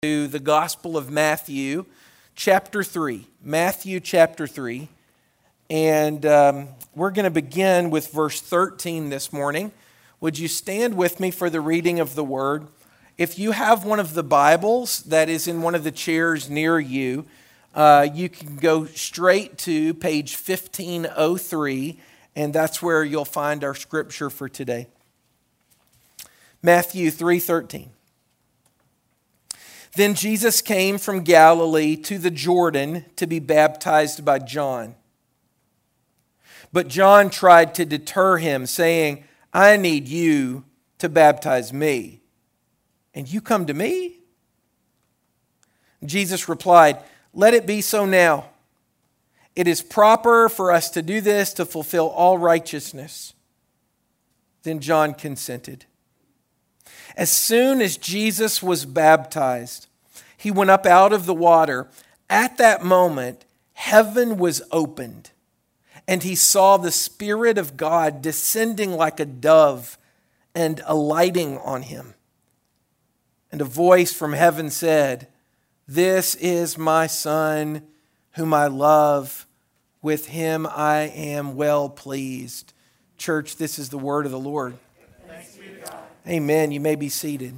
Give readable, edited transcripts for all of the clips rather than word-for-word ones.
to the Gospel of Matthew, chapter 3. Matthew, chapter 3. And we're going to begin with verse 13 this morning. Would you stand with me for the reading of the Word? If you have one of the Bibles that is in one of the chairs near you, you can go straight to page 1503, and that's where you'll find our scripture for today. Matthew 3:13. Then Jesus came from Galilee to the Jordan to be baptized by John. But John tried to deter him, saying, I need you to baptize me, and you come to me? Jesus replied, Let it be so now. It is proper for us to do this to fulfill all righteousness. Then John consented. As soon as Jesus was baptized, he went up out of the water. At that moment, heaven was opened, and he saw the Spirit of God descending like a dove and alighting on him. And a voice from heaven said, This is my Son, whom I love. With him I am well pleased. Church, this is the word of the Lord. Amen. You may be seated.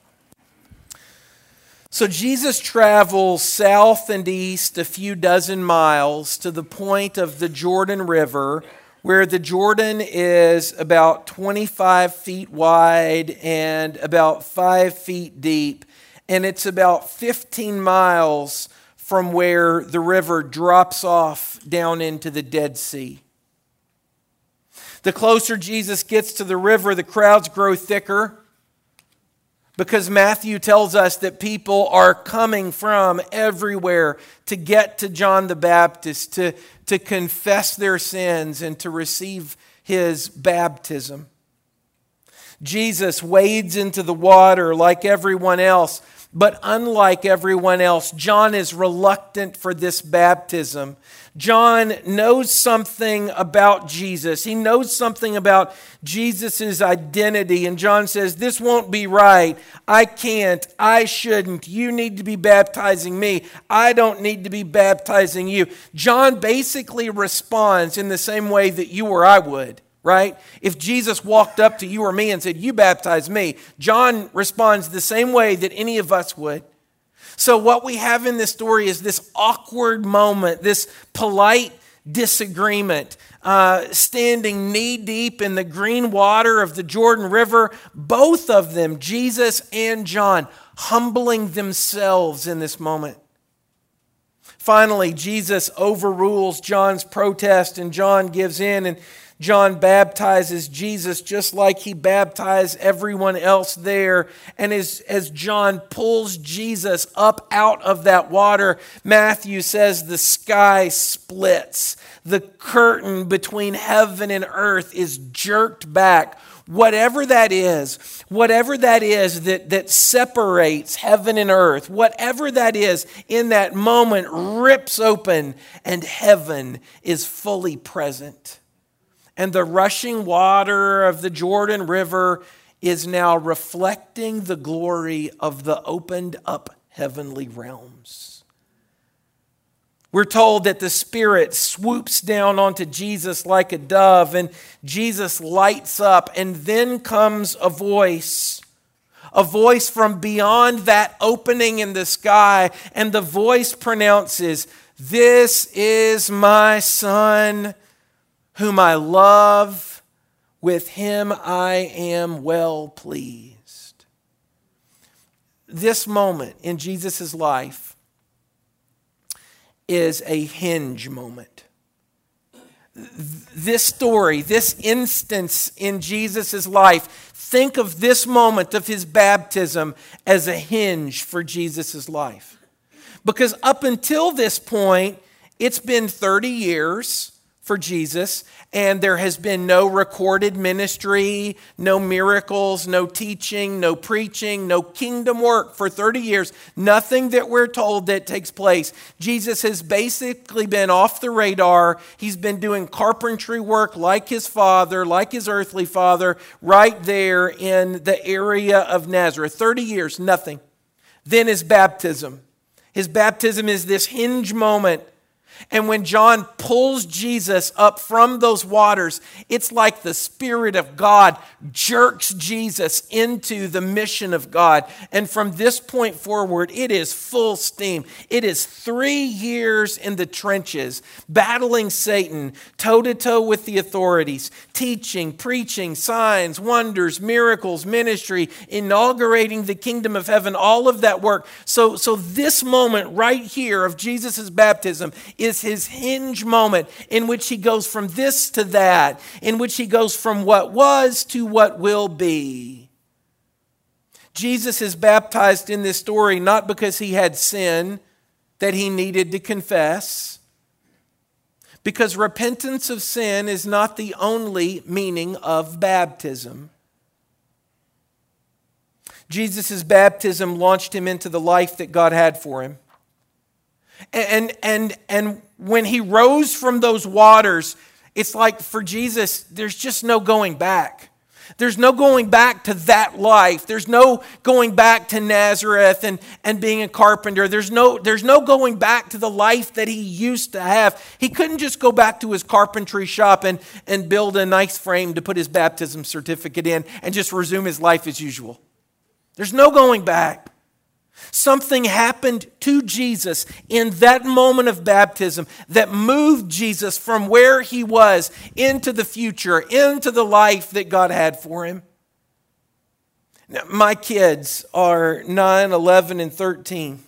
So Jesus travels south and east a few dozen miles to the point of the Jordan River, where the Jordan is about 25 feet wide and about 5 feet deep. And it's about 15 miles from where the river drops off down into the Dead Sea. The closer Jesus gets to the river, the crowds grow thicker, because Matthew tells us that people are coming from everywhere to get to John the Baptist, to confess their sins and to receive his baptism. Jesus wades into the water like everyone else, but unlike everyone else, John is reluctant for this baptism. John knows something about Jesus. He knows something about Jesus' identity. And John says, this won't be right. I can't. I shouldn't. You need to be baptizing me. I don't need to be baptizing you. John basically responds in the same way that you or I would, right? If Jesus walked up to you or me and said, you baptize me, John responds the same way that any of us would. So what we have in this story is this awkward moment, this polite disagreement, standing knee-deep in the green water of the Jordan River, both of them, Jesus and John, humbling themselves in this moment. Finally, Jesus overrules John's protest, and John gives in, and John baptizes Jesus just like he baptized everyone else there. And as John pulls Jesus up out of that water, Matthew says the sky splits. The curtain between heaven and earth is jerked back. Whatever that is that separates heaven and earth, whatever that is in that moment rips open, and heaven is fully present. And the rushing water of the Jordan River is now reflecting the glory of the opened up heavenly realms. We're told that the Spirit swoops down onto Jesus like a dove, and Jesus lights up, and then comes a voice from beyond that opening in the sky, and the voice pronounces, This is my Son, whom I love, with him I am well pleased. This moment in Jesus' life is a hinge moment. This story, this instance in Jesus' life, think of this moment of his baptism as a hinge for Jesus' life. Because up until this point, it's been 30 years for Jesus, and there has been no recorded ministry, no miracles, no teaching, no preaching, no kingdom work for 30 years. Nothing that we're told that takes place. Jesus has basically been off the radar. He's been doing carpentry work like his father, like his earthly father, right there in the area of Nazareth. 30 years, nothing. Then his baptism. His baptism is this hinge moment. And when John pulls Jesus up from those waters, it's like the Spirit of God jerks Jesus into the mission of God. And from this point forward, it is full steam. It is 3 years in the trenches, battling Satan, toe-to-toe with the authorities, teaching, preaching, signs, wonders, miracles, ministry, inaugurating the kingdom of heaven, all of that work. So this moment right here of Jesus' baptism is his hinge moment in which he goes from this to that, in which he goes from what was to what will be. Jesus is baptized in this story not because he had sin that he needed to confess, because repentance of sin is not the only meaning of baptism. Jesus' baptism launched him into the life that God had for him. And when he rose from those waters, it's like for Jesus, there's just no going back. There's no going back to that life. There's no going back to Nazareth and being a carpenter. There's no going back to the life that he used to have. He couldn't just go back to his carpentry shop and build a nice frame to put his baptism certificate in and just resume his life as usual. There's no going back. Something happened to Jesus in that moment of baptism that moved Jesus from where he was into the future, into the life that God had for him. Now, my kids are 9, 11, and 13.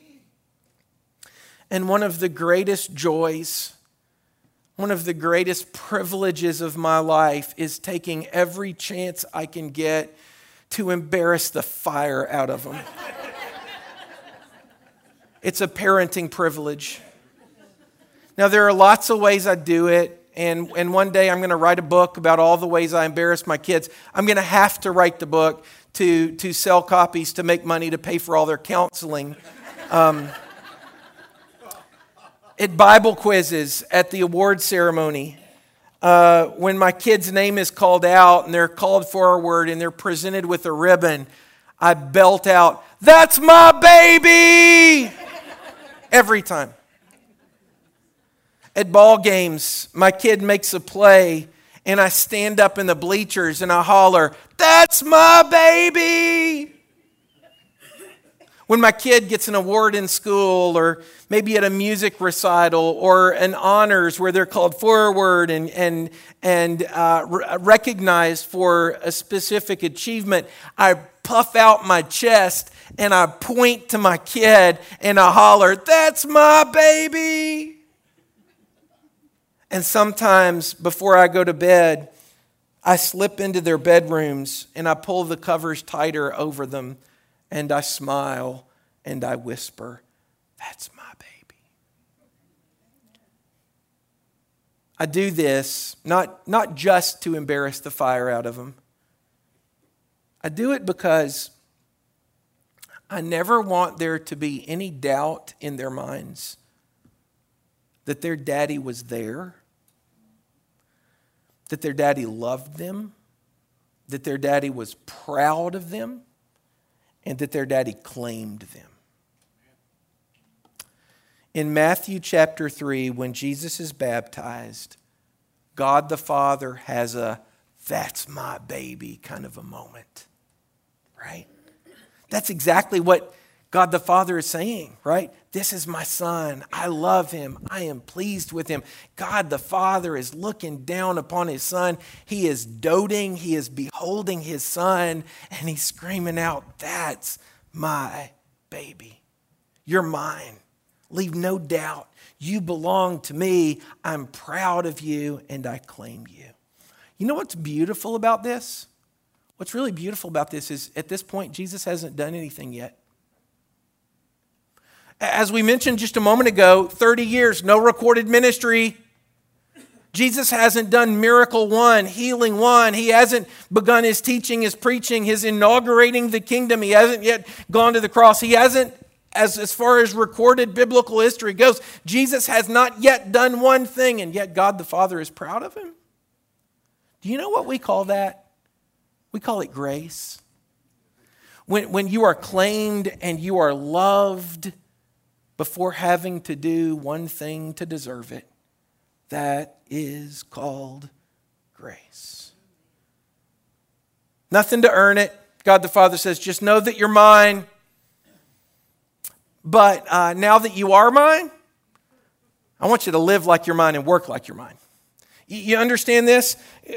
And one of the greatest joys, one of the greatest privileges of my life is taking every chance I can get to embarrass the fire out of them. It's a parenting privilege. Now, there are lots of ways I do it, and one day I'm going to write a book about all the ways I embarrass my kids. I'm going to have to write the book to sell copies, to make money, to pay for all their counseling. At Bible quizzes, at the award ceremony, when my kid's name is called out and they're called forward and they're presented with a ribbon, I belt out, "That's my baby!" Every time. At ball games, my kid makes a play and I stand up in the bleachers and I holler, "That's my baby!" When my kid gets an award in school, or maybe at a music recital or an honors where they're called forward and recognized for a specific achievement, I puff out my chest and I point to my kid and I holler, "That's my baby!" And sometimes before I go to bed, I slip into their bedrooms and I pull the covers tighter over them and I smile and I whisper, "That's my baby." I do this not just to embarrass the fire out of them. I do it because I never want there to be any doubt in their minds that their daddy was there, that their daddy loved them, that their daddy was proud of them, and that their daddy claimed them. In Matthew chapter 3, when Jesus is baptized, God the Father has a "that's my baby" kind of a moment, right? That's exactly what God the Father is saying, right? This is my son. I love him. I am pleased with him. God the Father is looking down upon his son. He is doting. He is beholding his son, and he's screaming out, "That's my baby. You're mine. Leave no doubt. You belong to me. I'm proud of you, and I claim you." You know what's beautiful about this? What's really beautiful about this is at this point, Jesus hasn't done anything yet. As we mentioned just a moment ago, 30 years, no recorded ministry. Jesus hasn't done miracle one, healing one. He hasn't begun his teaching, his preaching, his inaugurating the kingdom. He hasn't yet gone to the cross. He hasn't, as far as recorded biblical history goes, Jesus has not yet done one thing, and yet God the Father is proud of him. Do you know what we call that? We call it grace. When you are claimed and you are loved before having to do one thing to deserve it, that is called grace. Nothing to earn it. God the Father says, just know that you're mine. But now that you are mine, I want you to live like you're mine and work like you're mine. You understand this?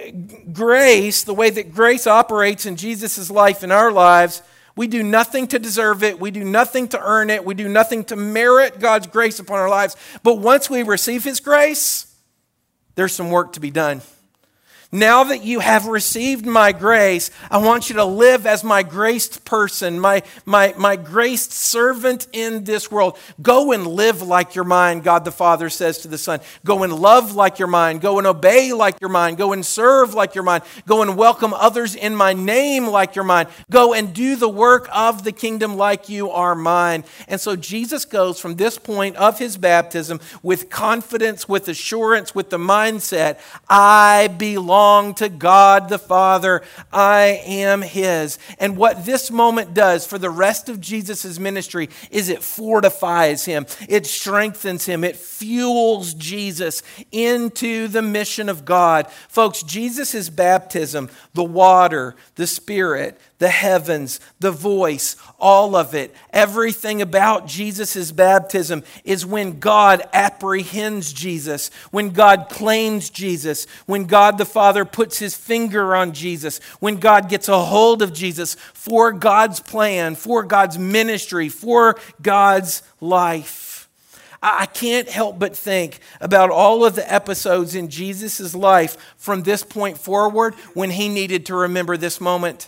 Grace, the way that grace operates in Jesus' life, in our lives, we do nothing to deserve it. We do nothing to earn it. We do nothing to merit God's grace upon our lives. But once we receive His grace, there's some work to be done. Now that you have received my grace, I want you to live as my graced person, my graced servant in this world. Go and live like you're mine, God the Father says to the Son. Go and love like you're mine. Go and obey like you're mine. Go and serve like you're mine. Go and welcome others in my name like you're mine. Go and do the work of the kingdom like you are mine. And so Jesus goes from this point of His baptism with confidence, with assurance, with the mindset, I belong to God the Father. I am His. And what this moment does for the rest of Jesus' ministry is it fortifies Him. It strengthens Him. It fuels Jesus into the mission of God. Folks, Jesus' baptism, the water, the Spirit, the heavens, the voice, all of it, everything about Jesus' baptism is when God apprehends Jesus, when God claims Jesus, when God the Father puts His finger on Jesus, when God gets a hold of Jesus for God's plan, for God's ministry, for God's life. I can't help but think about all of the episodes in Jesus' life from this point forward when He needed to remember this moment.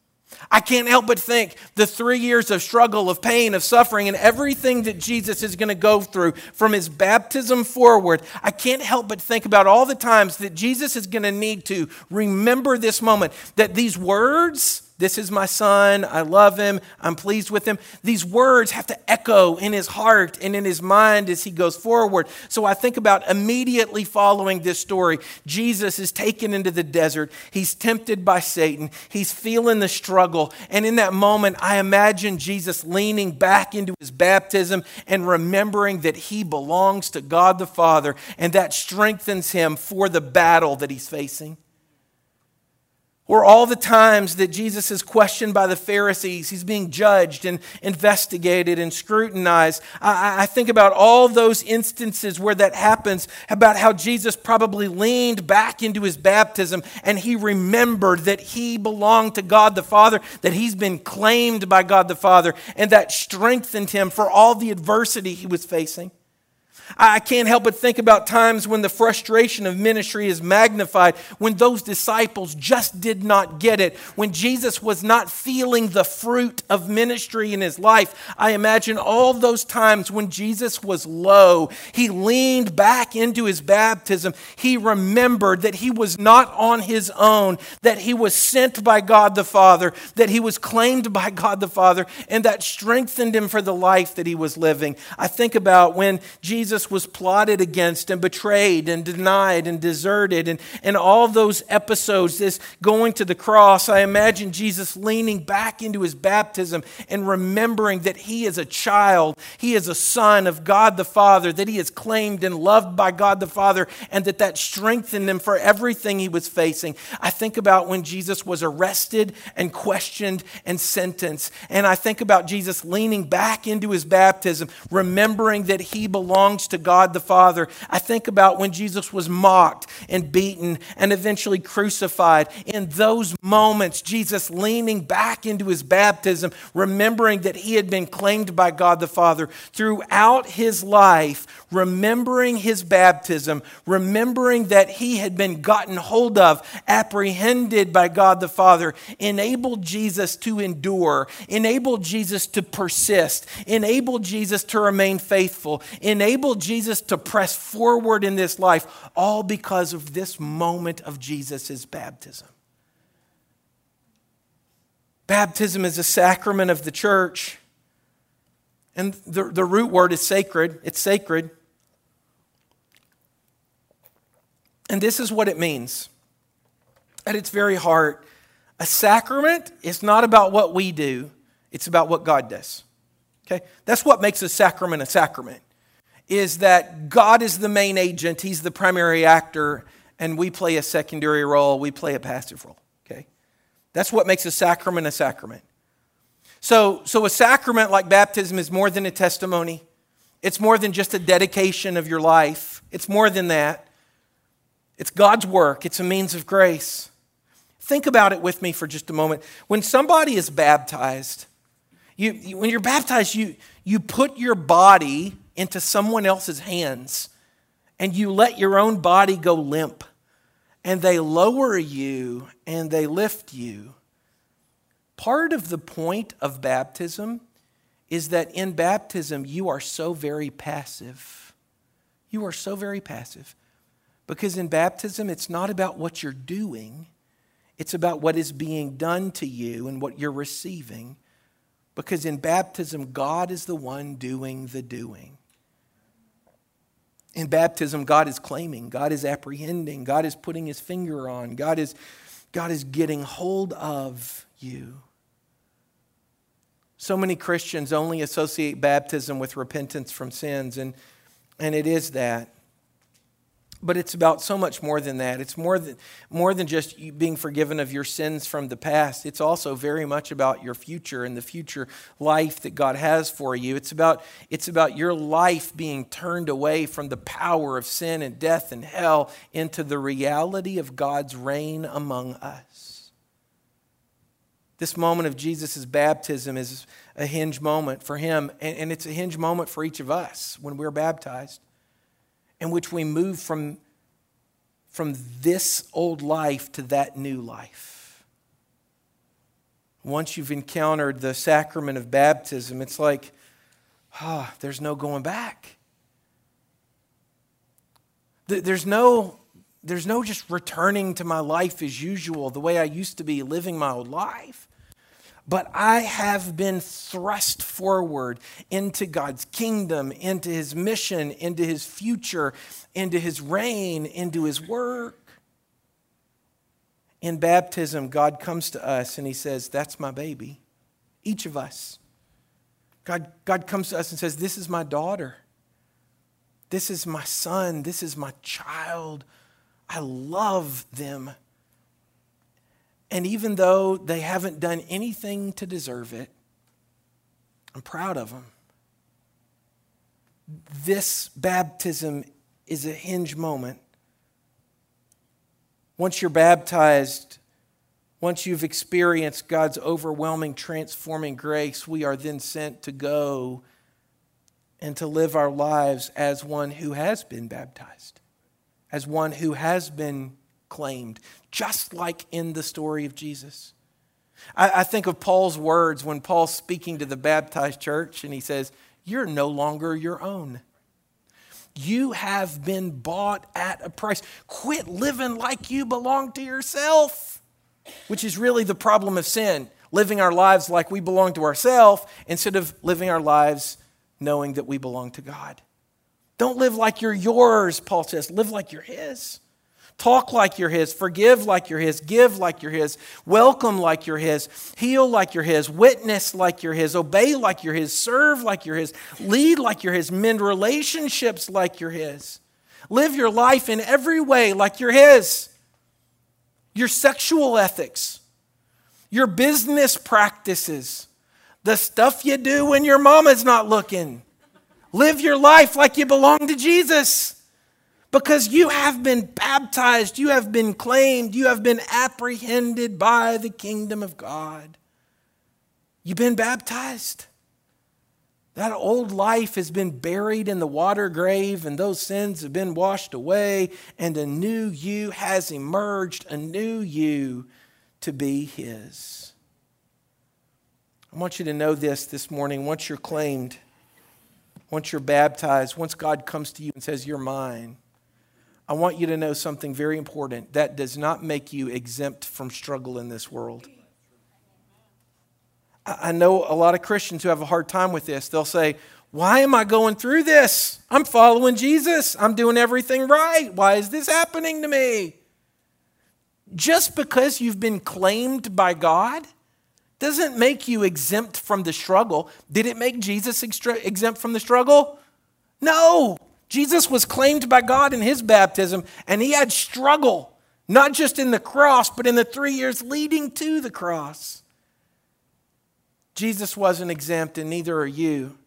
I can't help but think the 3 years of struggle, of pain, of suffering, and everything that Jesus is going to go through from His baptism forward. I can't help but think about all the times that Jesus is going to need to remember this moment, that these words, this is my Son, I love Him, I'm pleased with Him. These words have to echo in His heart and in His mind as He goes forward. So I think about immediately following this story, Jesus is taken into the desert. He's tempted by Satan. He's feeling the struggle. And in that moment, I imagine Jesus leaning back into His baptism and remembering that He belongs to God the Father, and that strengthens Him for the battle that He's facing. Or all the times that Jesus is questioned by the Pharisees, He's being judged and investigated and scrutinized. I think about all those instances where that happens, about how Jesus probably leaned back into His baptism and He remembered that He belonged to God the Father, that He's been claimed by God the Father, and that strengthened Him for all the adversity He was facing. I can't help but think about times when the frustration of ministry is magnified, when those disciples just did not get it, when Jesus was not feeling the fruit of ministry in His life. I imagine all those times when Jesus was low, He leaned back into His baptism. He remembered that He was not on His own, that He was sent by God the Father, that He was claimed by God the Father, and that strengthened Him for the life that He was living. I think about when Jesus was plotted against and betrayed and denied and deserted, and all those episodes, this going to the cross. I imagine Jesus leaning back into His baptism and remembering that He is a child, He is a son of God the Father, that He is claimed and loved by God the Father, and that strengthened Him for everything He was facing. I think about when Jesus was arrested and questioned and sentenced, and I think about Jesus leaning back into His baptism, remembering that He belongs to God the Father. I think about when Jesus was mocked and beaten and eventually crucified. In those moments, Jesus leaning back into His baptism, remembering that He had been claimed by God the Father. Throughout His life, remembering His baptism, remembering that He had been gotten hold of, apprehended by God the Father, enabled Jesus to endure, enabled Jesus to persist, enabled Jesus to remain faithful, enabled Jesus to press forward in this life, all because of this moment of Jesus' baptism. Baptism is a sacrament of the church, and the root word is sacred. It's sacred. And this is what it means. At its very heart, a sacrament is not about what we do, It's about what God does. Okay? That's what makes a sacrament, is that God is the main agent, he's the primary actor, and we play a secondary role, we play a passive role. Okay? That's what makes a sacrament a sacrament. So a sacrament like baptism is more than a testimony. It's more than just a dedication of your life. It's more than that. It's God's work. It's a means of grace. Think about it with me for just a moment. When somebody is baptized, when you're baptized, you put your body into someone else's hands and you let your own body go limp, and they lower you and they lift you. Part of the point of baptism is that in baptism you are so very passive. You are so very passive. Because in baptism it's not about what you're doing, it's about what is being done to you and what you're receiving. Because in baptism, God is the one doing the doing. In baptism, God is claiming, God is apprehending, God is putting his finger on, God is getting hold of you. So many Christians only associate baptism with repentance from sins, and it is that. But it's about so much more than that. It's more than just you being forgiven of your sins from the past. It's also very much about your future and the future life that God has for you. It's about your life being turned away from the power of sin and death and hell into the reality of God's reign among us. This moment of Jesus' baptism is a hinge moment for him, and it's a hinge moment for each of us when we're baptized, in which we move from this old life to that new life. Once you've encountered the sacrament of baptism, it's like, there's no going back. There's no just returning to my life as usual, the way I used to be living my old life. But I have been thrust forward into God's kingdom, into his mission, into his future, into his reign, into his work. In baptism, God comes to us and he says, that's my baby. Each of us. God comes to us and says, this is my daughter. This is my son. This is my child. I love them. And even though they haven't done anything to deserve it, I'm proud of them. This baptism is a hinge moment. Once you're baptized, once you've experienced God's overwhelming, transforming grace, we are then sent to go and to live our lives as one who has been baptized, as one who has been claimed, just like in the story of Jesus. I think of Paul's words when Paul's speaking to the baptized church and he says, you're no longer your own. You have been bought at a price. Quit living like you belong to yourself, which is really the problem of sin, living our lives like we belong to ourselves instead of living our lives knowing that we belong to God. Don't live like you're yours, Paul says. Live like you're his. Talk like you're his, forgive like you're his, give like you're his, welcome like you're his, heal like you're his, witness like you're his, obey like you're his, serve like you're his, lead like you're his, mend relationships like you're his. Live your life in every way like you're his. Your sexual ethics, your business practices, the stuff you do when your mama's not looking. Live your life like you belong to Jesus. Because you have been baptized, you have been claimed, you have been apprehended by the kingdom of God. You've been baptized. That old life has been buried in the water grave, and those sins have been washed away, and a new you has emerged, a new you to be his. I want you to know this morning. Once you're claimed, once you're baptized, once God comes to you and says, you're mine, I want you to know something very important. That does not make you exempt from struggle in this world. I know a lot of Christians who have a hard time with this. They'll say, why am I going through this? I'm following Jesus. I'm doing everything right. Why is this happening to me? Just because you've been claimed by God Doesn't make you exempt from the struggle. Did it make Jesus exempt from the struggle? No. Jesus was claimed by God in his baptism, and he had struggle, not just in the cross, but in the 3 years leading to the cross. Jesus wasn't exempt, and neither are you.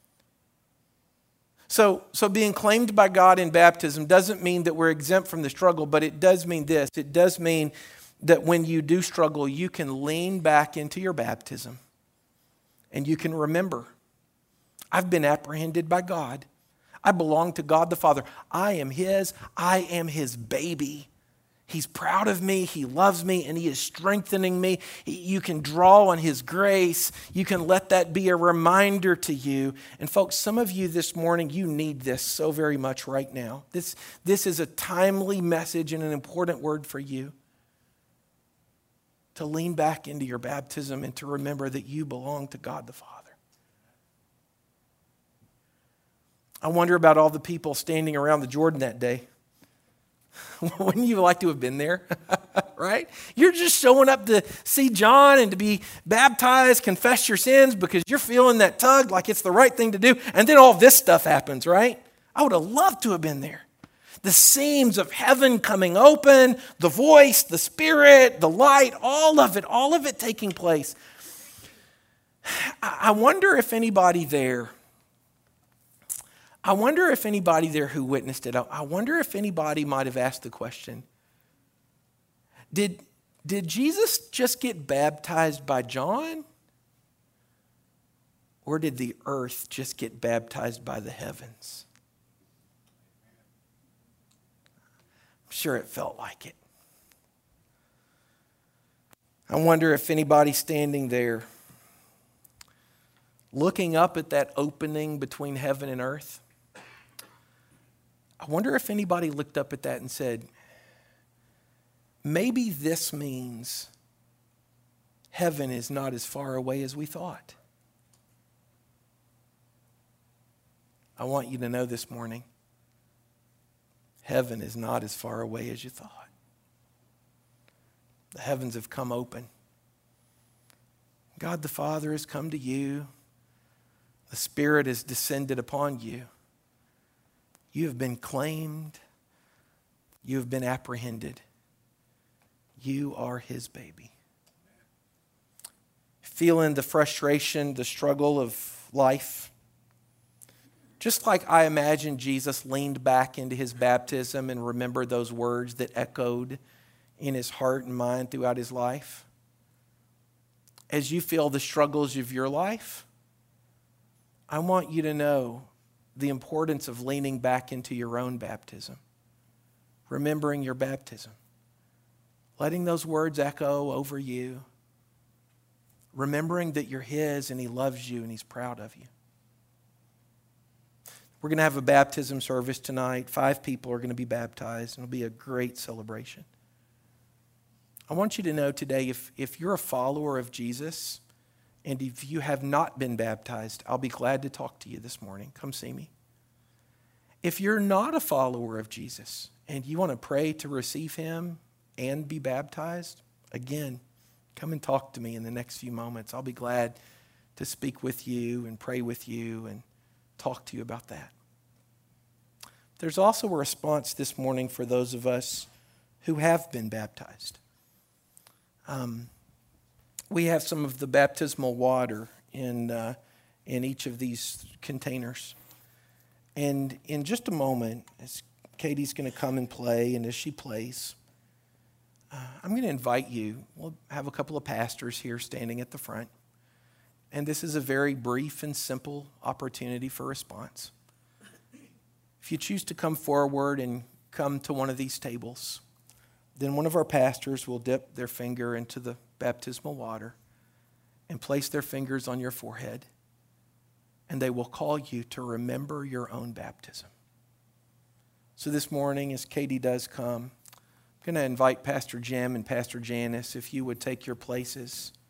So being claimed by God in baptism doesn't mean that we're exempt from the struggle, but it does mean this. It does mean that when you do struggle, you can lean back into your baptism and you can remember, I've been apprehended by God. I belong to God the Father. I am his baby. He's proud of me, he loves me, and he is strengthening me. You can draw on his grace. You can let that be a reminder to you. And folks, some of you this morning, you need this so very much right now. This is a timely message and an important word for you. To lean back into your baptism and to remember that you belong to God the Father. I wonder about all the people standing around the Jordan that day. Wouldn't you like to have been there? Right? You're just showing up to see John and to be baptized, confess your sins because you're feeling that tug like it's the right thing to do. And then all this stuff happens, right? I would have loved to have been there. The seams of heaven coming open, the voice, the Spirit, the light, all of it taking place. I wonder if anybody there who witnessed it, I wonder if anybody might have asked the question, did Jesus just get baptized by John? Or did the earth just get baptized by the heavens? I'm sure it felt like it. I wonder if anybody standing there looking up at that opening between heaven and earth, I wonder if anybody looked up at that and said, maybe this means heaven is not as far away as we thought. I want you to know this morning, heaven is not as far away as you thought. The heavens have come open. God the Father has come to you. The Spirit has descended upon you. You have been claimed. You have been apprehended. You are his baby. Feeling the frustration, the struggle of life. Just like I imagine Jesus leaned back into his baptism and remembered those words that echoed in his heart and mind throughout his life. As you feel the struggles of your life, I want you to know the importance of leaning back into your own baptism, remembering your baptism, letting those words echo over you, remembering that you're his and he loves you and he's proud of you. We're going to have a baptism service tonight. 5 people are going to be baptized, and it'll be a great celebration. I want you to know today, if you're a follower of Jesus, and if you have not been baptized, I'll be glad to talk to you this morning. Come see me. If you're not a follower of Jesus and you want to pray to receive him and be baptized, again, come and talk to me in the next few moments. I'll be glad to speak with you and pray with you and talk to you about that. There's also a response this morning for those of us who have been baptized. We have some of the baptismal water in each of these containers. And in just a moment, as Katie's going to come and play, and as she plays, I'm going to invite you. We'll have a couple of pastors here standing at the front. And this is a very brief and simple opportunity for response. If you choose to come forward and come to one of these tables, then one of our pastors will dip their finger into the baptismal water and place their fingers on your forehead, and they will call you to remember your own baptism. So this morning, as Katie does come, I'm going to invite Pastor Jim and Pastor Janice, if you would take your places.